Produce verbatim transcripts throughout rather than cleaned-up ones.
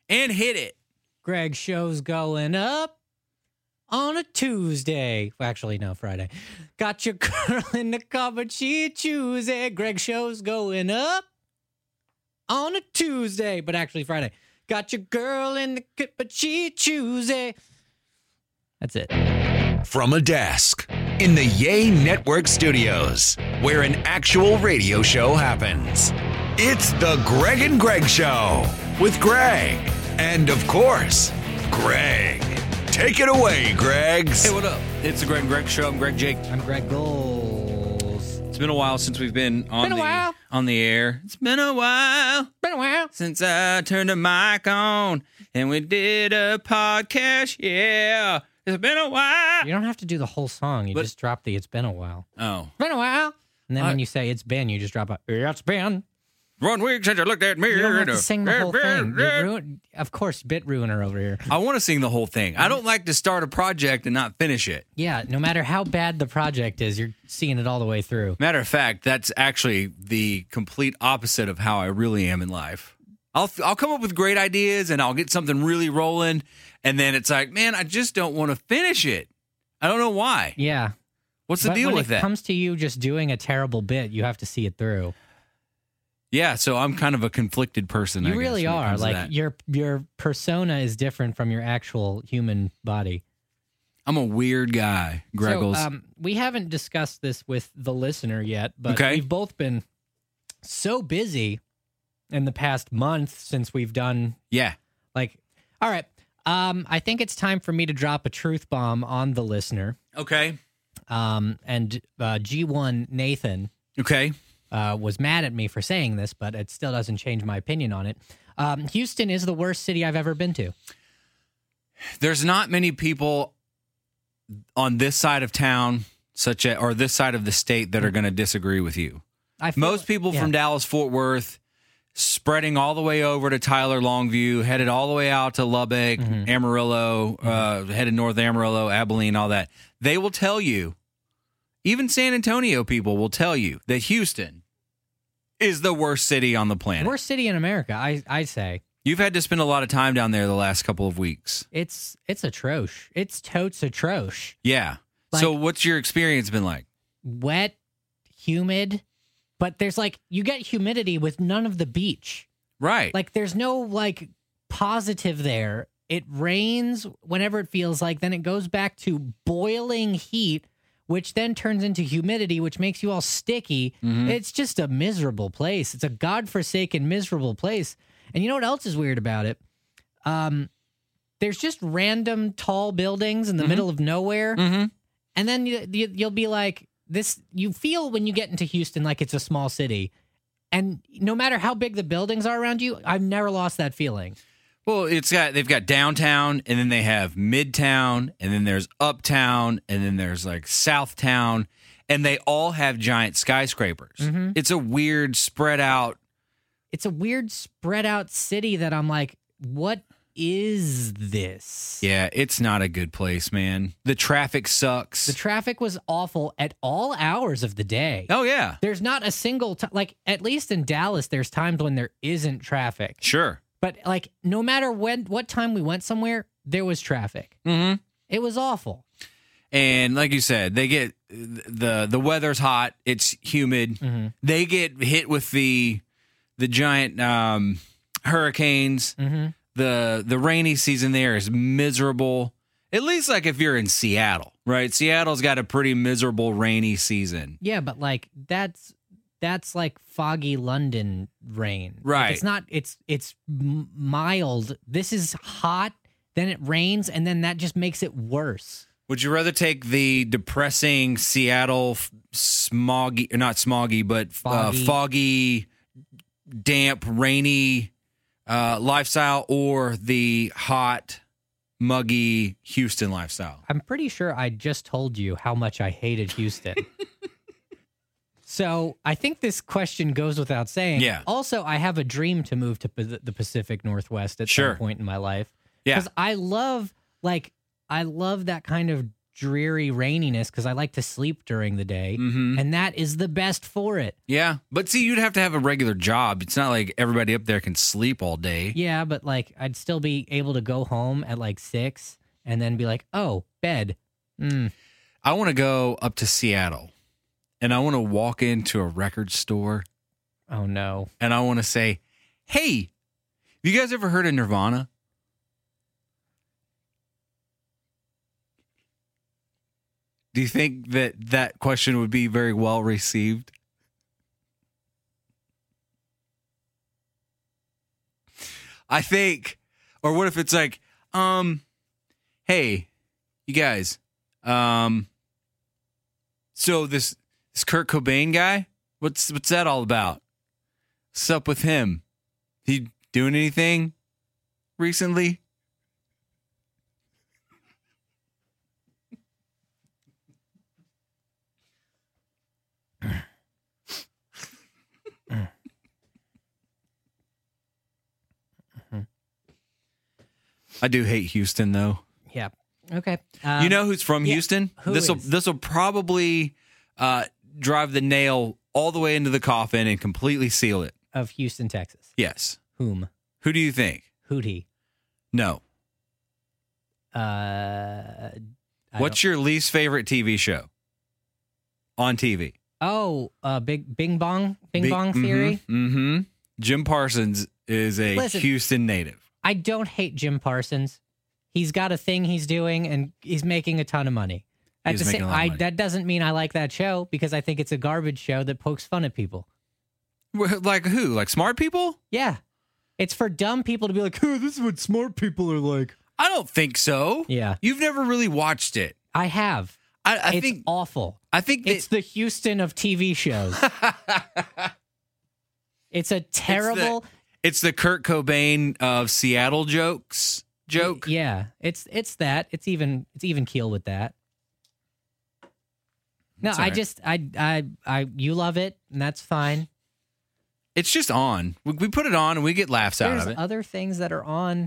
and hit it. Greg show's going up on a Tuesday. Well, actually, no, Friday. Got your girl in the car, but she Tuesday. Greg show's going up on a Tuesday, but actually Friday. Got your girl in the car, but she Tuesday. That's it. From a desk in the Yay Network studios, where an actual radio show happens. It's the Greg and Greg Show with Greg. And of course, Greg. Take it away, Gregs. Hey, what up? It's the Greg and Greg Show. I'm Greg Jake. I'm Greg Goals. It's been a while since we've been on Been a the while. on the air. It's been a while. Been a while. Since I turned the mic on and we did a podcast. Yeah. It's been a while. You don't have to do the whole song. You But- just drop the "It's been a while." Oh. Been a while. And then I- when you say "It's been," you just drop a "It's been." One week since I looked at me. You don't have to sing the whole thing. You're ruin- of course, bit ruiner over here. I want to sing the whole thing. I don't like to start a project and not finish it. Yeah, no matter how bad the project is, you're seeing it all the way through. Matter of fact, that's actually the complete opposite of how I really am in life. I'll I'll come up with great ideas and I'll get something really rolling, and then it's like, man, I just don't want to finish it. I don't know why. Yeah. What's the But deal when with it that? comes to you just doing a terrible bit, you have to see it through. Yeah, so I'm kind of a conflicted person. I You guess, really when it are. comes to Like that. your your persona is different from your actual human body. I'm a weird guy, Greggles. So, um, we haven't discussed this with the listener yet, but Okay. we've both been so busy in the past month since we've done yeah. like. All right, um, I think it's time for me to drop a truth bomb on the listener. Okay. Um, and uh, G one Nathan Okay. uh, was mad at me for saying this, but it still doesn't change my opinion on it. Um, Houston is the worst city I've ever been to. There's not many people on this side of town, such a, or this side of the state, that are going to disagree with you. I feel, Most people yeah. from Dallas, Fort Worth, spreading all the way over to Tyler, Longview, headed all the way out to Lubbock, Mhm. Amarillo, uh, headed north Amarillo, Abilene, all that. They will tell you, even San Antonio people will tell you that Houston is the worst city on the planet. worst city in America. I I say. You've had to spend a lot of time down there the last couple of weeks. It's it's atrosh. It's totes atrosh. Yeah. Like- so what's your experience been like? Wet, humid, but there's like you get humidity with none of the beach. Right. Like there's no like positive there. It rains whenever it feels like, then it goes back to boiling heat, which then turns into humidity, which makes you all sticky. Mhm. It's just a miserable place. It's a godforsaken, miserable place. And you know what else is weird about it? Um, there's just random tall buildings in the Mhm. middle of nowhere. mm-hmm. And then you, you, you'll be like, this, you feel when you get into Houston like it's a small city. And no matter how big the buildings are around you, I've never lost that feeling. Well, it's got they've got downtown, and then they have midtown, and then there's uptown, and then there's like southtown, and they all have giant skyscrapers. Mhm. It's a weird spread out. It's a weird spread out city that I'm like, what is this? Yeah, it's not a good place, man. The traffic sucks. The traffic was awful at all hours of the day. oh yeah, There's not a single time, like at least in Dallas, there's times when there isn't traffic. sure. But like no matter when, what time we went somewhere, there was traffic. Mm-hmm. It was awful. And like you said, they get the the weather's hot. It's humid. Mhm. They get hit with the the giant um, hurricanes. Mm-hmm. the The rainy season there is miserable. At least like if you're in Seattle, right? Seattle's got a pretty miserable rainy season. Yeah, but like that's that's like foggy London rain. Like, Right. it's not. It's it's m- mild. This is hot. Then it rains, and then that just makes it worse. Would you rather take the depressing Seattle f- smoggy, or not smoggy, but foggy, Foggy. uh, foggy damp, rainy uh, lifestyle, or the hot, muggy Houston lifestyle? I'm pretty sure I just told you how much I hated Houston. So I think this question goes without saying. Yeah. Also, I have a dream to move to P- the Pacific Northwest at Sure. some point in my life. Yeah. Because I love, like, I love that kind of dreary raininess because I like to sleep during the day, Mm-hmm. and that is the best for it. Yeah, but see, you'd have to have a regular job. It's not like everybody up there can sleep all day. Yeah, but like I'd still be able to go home at like six and then be like, oh, bed. Mm. I want to go up to Seattle, and I want to walk into a record store, Oh no. and I want to say, hey, have you guys ever heard of Nirvana? Do you think that that question would be very well received? I think, or what if it's like, um, hey, you guys, um, so this this Kurt Cobain guy, what's what's that all about? What's up with him? He doing anything recently? I do hate Houston, though. Yeah. Okay. Um, You know who's from yeah, Houston? who This will is? this will probably uh, drive the nail all the way into the coffin and completely seal it. of Houston, Texas. Yes. Whom? Who do you think? Hootie. No. Uh, I What's your least favorite T V show on T V? don't- oh, uh, Big Bing Bong, Bing Bong Theory. Mm-hmm. Jim Parsons is a Listen. Houston native. I don't hate Jim Parsons. He's got a thing he's doing, and he's making a ton of money. At He's the making same, a lot of I money. that doesn't mean I like that show because I think it's a garbage show that pokes fun at people. Wh- Like who? Like smart people? Yeah, it's for dumb people to be like, "Oh, this is what smart people are like." I don't think so. Yeah, You've never really watched it. I have. I, I it's think. awful. I think that, It's the Houston of T V shows. It's a terrible. it's the Kurt Cobain of Seattle jokes. Joke. Yeah, it's it's that. It's even it's even keel with that. No, It's all I right. just I I I you love it, and that's fine. It's just on. We, we put it on and we get laughs out There's of it. other things that are on.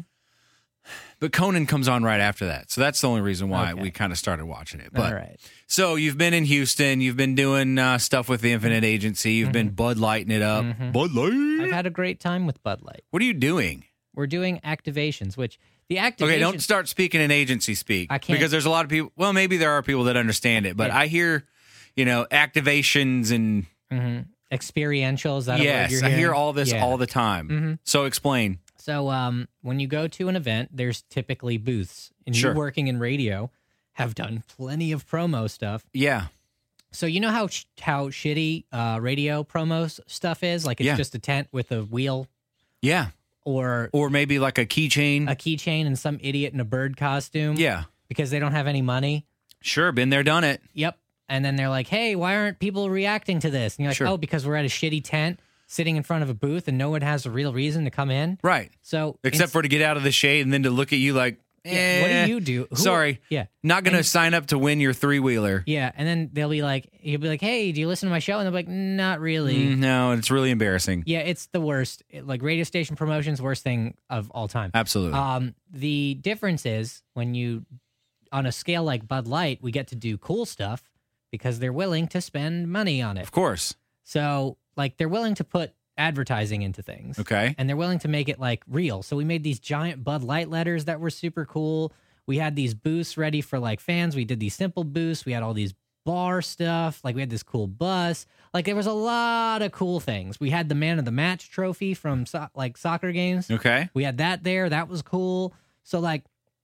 But Conan comes on right after that. So that's the only reason why Okay. we kind of started watching it. But All right. so you've been in Houston, you've been doing uh, stuff with the Infinite Agency, you've been Bud Lighting it up. Mhm. Bud Light. I've had a great time with Bud Light. What are you doing? We're doing activations, which the activation. Okay, don't start speaking in agency speak. I can't. Because there's a lot of people, well, maybe there are people that understand it, but Yeah. I hear, you know, activations and Mhm. Experiential. Is that a word yes, you're I hear hearing? all this Yeah. all the time. Mhm. So explain. So um, when you go to an event, there's typically booths, and Sure. you working in radio have done plenty of promo stuff. Yeah. So you know how sh- how shitty uh, radio promo s- stuff is? Like it's Yeah. just a tent with a wheel Yeah. or Or maybe like a keychain. a keychain and some idiot in a bird costume. Yeah. Because they don't have any money. Sure, been there, done it. Yep. And then they're like, hey, why aren't people reacting to this? And you're like, Sure. oh, because we're at a shitty tent sitting in front of a booth and no one has a real reason to come in. Right. So Except for to get out of the shade and then to look at you like, Yeah, what eh, do you do? Who- Sorry. Yeah. Not going to And- sign up to win your three wheeler. Yeah. And then they'll be like, you'll be like, hey, do you listen to my show? And they'll be like, not really. No, it's really embarrassing. Yeah, it's the worst. It- like radio station promotions, worst thing of all time. Absolutely. Um, the difference is when you, on a scale like Bud Light, we get to do cool stuff because they're willing to spend money on it. of course. So, like, they're willing to put advertising into things. Okay. And they're willing to make it like real. So we made these giant Bud Light letters that were super cool. We had these booths ready for like fans. We did these simple booths. We had all these bar stuff. Like we had this cool bus. Like there was a lot of cool things. We had the man of the match trophy from so- like soccer games. Okay. We had that there. That was cool. So like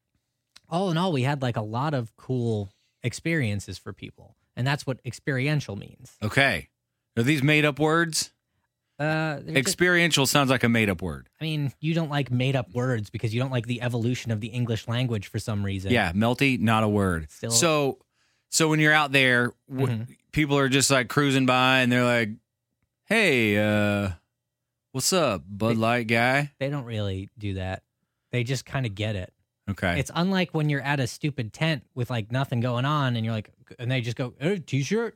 all in all, we had like a lot of cool experiences for people. And that's what experiential means. Okay. Are these made up words? Uh, they're just- Experiential sounds like a made up word. I mean, you don't like made up words because you don't like the evolution of the English language for some reason. Yeah, melty, not a word. Still- So, so when you're out there, w- Mhm. people are just like cruising by and they're like, "Hey, uh, what's up, Bud They- Light guy?" They don't really do that. They just kind of get it. Okay. It's unlike when you're at a stupid tent with like nothing going on and you're like, and they just go, oh, t-shirt.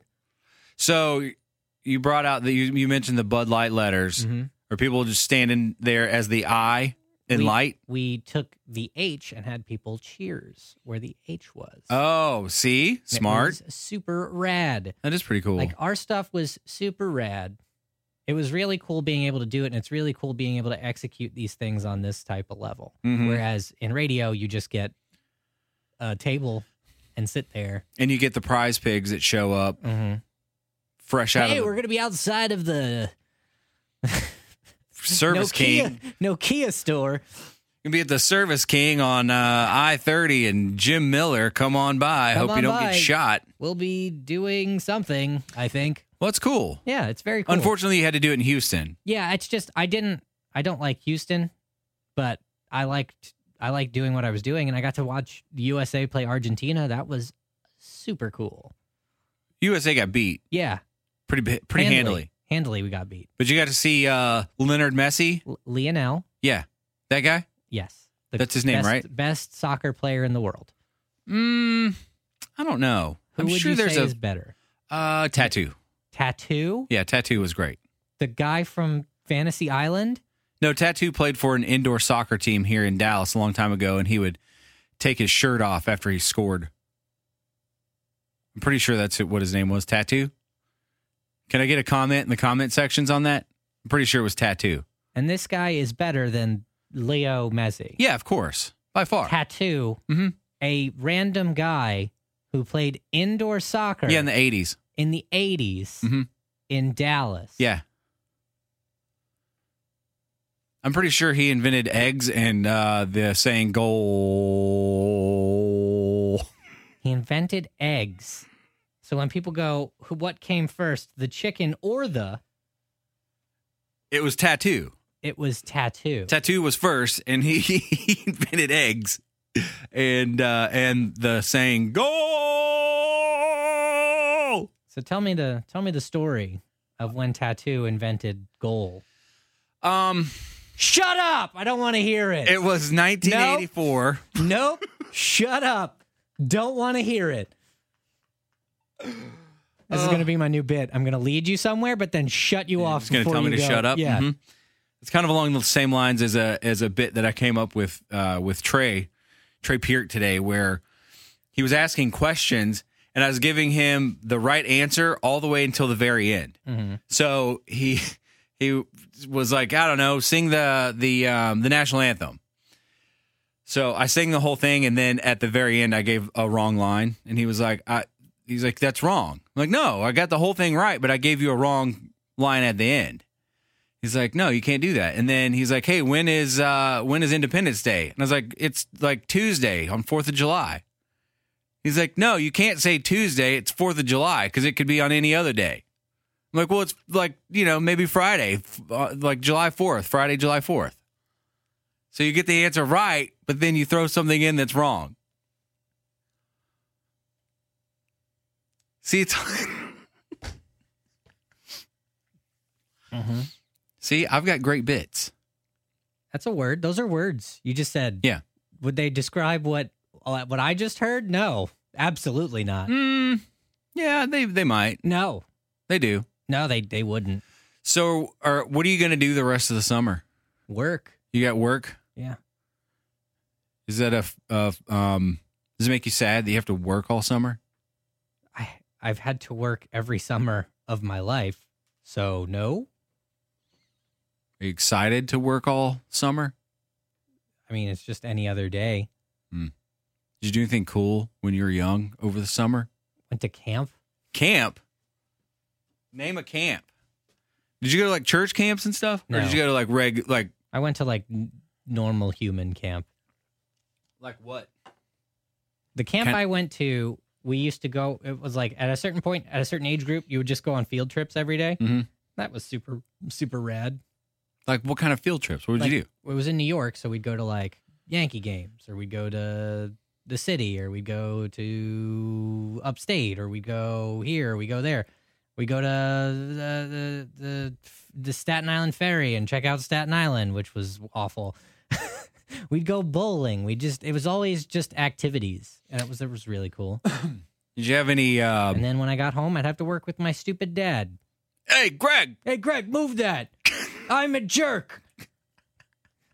So you brought out the you, you mentioned the Bud Light letters. Mm-hmm. Are people just standing there as the eye? In we, light? We took the H and had people cheers where the H was. Oh, see? And Smart. It was super rad. That is pretty cool. Like, our stuff was super rad. It was really cool being able to do it, and it's really cool being able to execute these things on this type of level. Mhm. Whereas in radio, you just get a table and sit there. And you get the prize pigs that show up Mm-hmm. fresh out Hey, of we're the going to be outside of the Service King. Nokia, Nokia store. You'll be at the Service King on uh, I thirty, and Jim Miller, come on by. I Come hope on you don't by. get shot. We'll be doing something, I think. Well, it's cool. Yeah, it's very cool. Unfortunately, you had to do it in Houston. Yeah, it's just I didn't I don't like Houston, but I liked I liked doing what I was doing, and I got to watch the U S A play Argentina. That was super cool. U S A got beat Yeah, pretty bi- pretty handily. Handily, we got beat. But you got to see uh, Leonard Messi. L- Lionel, Yeah, that guy. yes, the That's his name, best, right? Best soccer player in the world. Mm, I don't know. Who I'm would sure you there's say a is better? uh, tattoo. Tattoo, Yeah, Tattoo was great. the guy from Fantasy Island. No, Tattoo played for an indoor soccer team here in Dallas a long time ago, and he would take his shirt off after he scored. I'm pretty sure that's what his name was, Tattoo. Can I get a comment in the comment sections on that? I'm pretty sure it was Tattoo. And this guy is better than Leo Messi. Yeah, of course. By far. Tattoo, Mhm. a random guy who played indoor soccer Yeah, in the eighties. in the eighties Mhm. in Dallas. Yeah. I'm pretty sure he invented eggs and uh, the saying goal. He invented eggs. So when people go, "Who- what came first, the chicken or the?" It was Tattoo. It was tattoo. Tattoo was first, and he, he invented eggs, and uh, and the saying "goal." So tell me the tell me the story of when Tattoo invented goal. Um, Shut up! I don't want to hear it. it was nineteen eighty-four. Nope. Shut up. Don't want to hear it. This is going to be my new bit. I'm going to lead you somewhere, but then shut you off. He's going to before tell me you to go. shut up. Yeah. Mhm. It's kind of along the same lines as a as a bit that I came up with uh, with Trey Trey Peart today, where he was asking questions and I was giving him the right answer all the way until the very end. Mm-hmm. So he he was like, I don't know, sing the the um, the national anthem. So I sang the whole thing, and then at the very end, I gave a wrong line, and he was like, I, he's like, that's wrong. I'm like, no, I got the whole thing right, but I gave you a wrong line at the end. He's like, no, you can't do that. And then he's like, hey, when is uh, when is Independence Day? And I was like, it's like Tuesday on fourth of July. He's like, no, you can't say Tuesday. It's fourth of July because it could be on any other day. I'm like, well, it's like, you know, maybe Friday, uh, like July fourth, Friday, July fourth. So you get the answer right, but then you throw something in that's wrong. See, it's Mm-hmm. see, I've got great bits. That's a word. Those are words you just said. Yeah. Would they describe what what I just heard? No, absolutely not. Mm, yeah, they they might. No, They do. no, they they wouldn't So, are, what are you going to do the rest of the summer? work. You got work? Yeah. Is that a, a um? Does it make you sad that you have to work all summer? I I've had to work every summer of my life, so no. Are you excited to work all summer? I mean, it's just any other day. Did you do anything cool when you were young over the summer? Went to camp. Camp. Name a camp. Did you go to like church camps and stuff, or No. did you go to like reg like I went to like n- normal human camp. like what? The camp Can- I went to, we used to go. It was like at a certain point, at a certain age group, you would just go on field trips every day. Mm-hmm. That was super super rad. Like what kind of field trips? What did Like, you do? It was in New York, so we'd go to like Yankee games, or we'd go to the city, or we'd go to upstate, or we'd go here, or we go there. We go to the, the the the Staten Island Ferry and check out Staten Island, which was awful. We'd go bowling. We just it was always just activities, and it was it was really cool. Did you have any? Um, And then when I got home, I'd have to work with my stupid dad. hey, Greg. Hey, Greg, move that! I'm a jerk.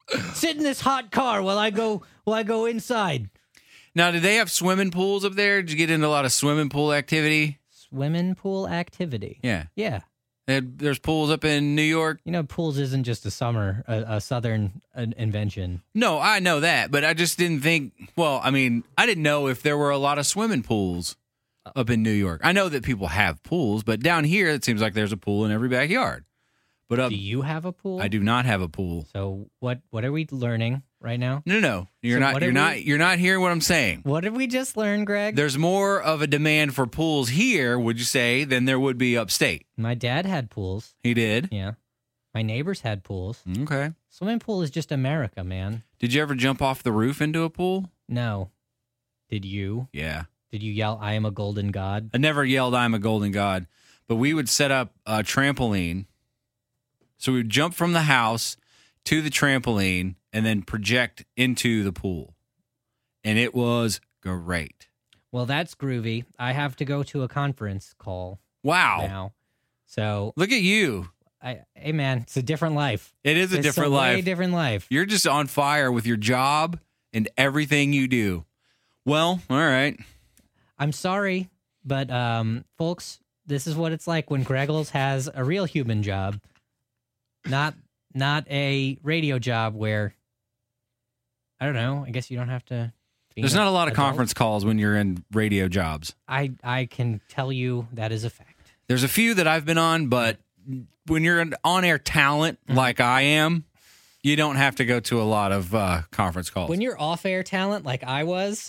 Sit in this hot car while I go while I go inside. Now, do they have swimming pools up there? Did you get into a lot of swimming pool activity? Swimming pool activity. Yeah. Yeah. They had, there's pools up in New York. You know, pools isn't just a summer, a, a southern uh, invention. No, I know that, but I just didn't think. Well, I mean, I didn't know if there were a lot of swimming pools up in New York. I know that people have pools, but down here it seems like there's a pool in every backyard. But up, Do you have a pool? I do not have a pool. So what? What are we learning right now? No, no, no. You're So not. what You're did not. we- You're not hearing what I'm saying. What did we just learn, Greg? There's more of a demand for pools here, would you say, than there would be upstate? My dad had pools. He did. Yeah. My neighbors had pools. Okay. Swimming pool is just America, man. Did you ever jump off the roof into a pool? No. Did you? Yeah. Did you yell, I am a golden god? I never yelled, I'm a golden god, but we would set up a trampoline. So we would jump from the house to the trampoline and then project into the pool. And it was great. Well, that's groovy. I have to go to a conference call Wow. now. So, Look at you. I, hey, man, it's a different life. It is a It's different a life. way different life. You're just on fire with your job and everything you do. Well, all right. I'm sorry, but um, folks, this is what it's like when Greggles has a real human job, not not a radio job where, I don't know, I guess you don't have to. be There's an not a lot of adult. conference calls when you're in radio jobs. I, I can tell you that is a fact. There's a few that I've been on, but when you're an on-air talent Mm-hmm. like I am, you don't have to go to a lot of uh, conference calls. When you're off-air talent like I was,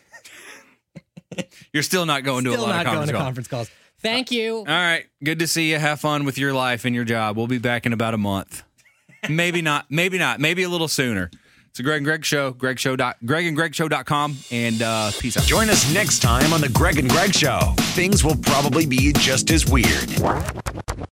You're still not going to a still lot not of going conference to calls. conference calls. Thank you. All right. Good to see you. Have fun with your life and your job. We'll be back in about a month. Maybe not. Maybe not. Maybe a little sooner. It's a Greg and Greg Show. Greg Show. Dot, Greg and Greg Show dot com. And uh, peace out. Join us next time on The Greg and Greg Show. Things will probably be just as weird.